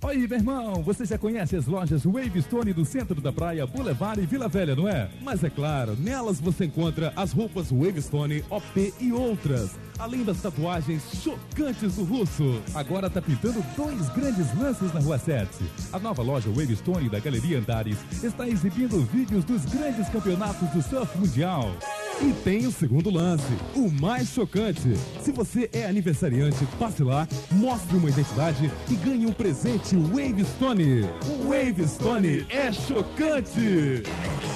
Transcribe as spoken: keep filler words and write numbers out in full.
Oi, meu irmão, você já conhece as lojas Wave Stone do centro da praia, Boulevard e Vila Velha, não é? Mas é claro, nelas você encontra as roupas Wave Stone, O P e outras. Além das tatuagens chocantes do Russo. Agora tá pintando dois grandes lances na Rua sete. A nova loja Wave Stone da Galeria Antares está exibindo vídeos dos grandes campeonatos do surf mundial. E tem o segundo lance, o mais chocante. Se você é aniversariante, passe lá, mostre uma identidade e ganhe um presente Wave Stone. O Wave Stone é chocante!